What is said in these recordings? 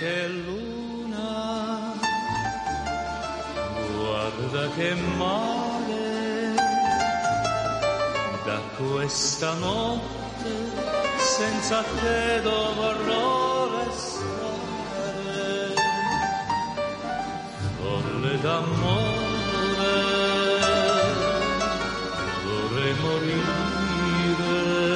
che luna, guarda che mare, da questa notte senza te dovrò restare, folle d'amore, vorrei morire,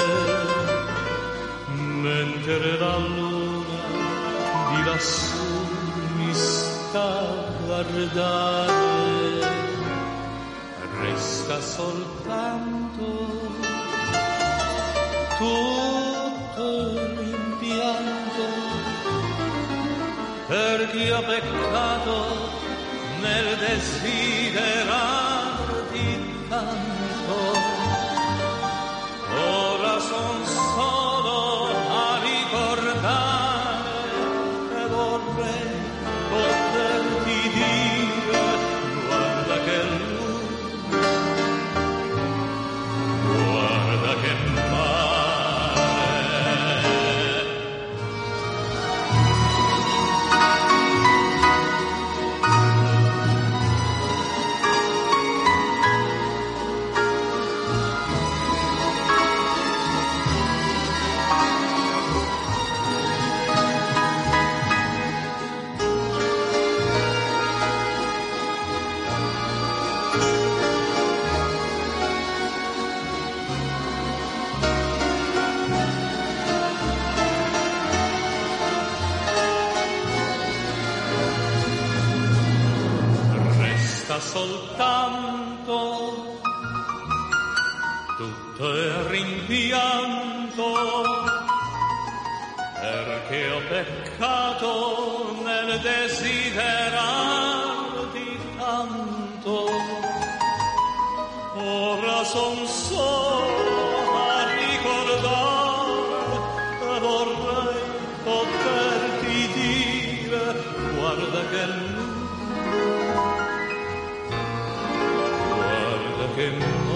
mentre la luna di lassù mi sta a guardare, resta soltanto tutto il rimpianto, perché ho peccato nel desiderarti tanto. Ora son solo a ricordare e vorrei poterti dire, guarda che luna, guarda che mare. Soltanto tutto il rimpianto, perché ho peccato nel desiderarti tanto. Ora son solo a ricordare e vorrei poterti dire, guarda che che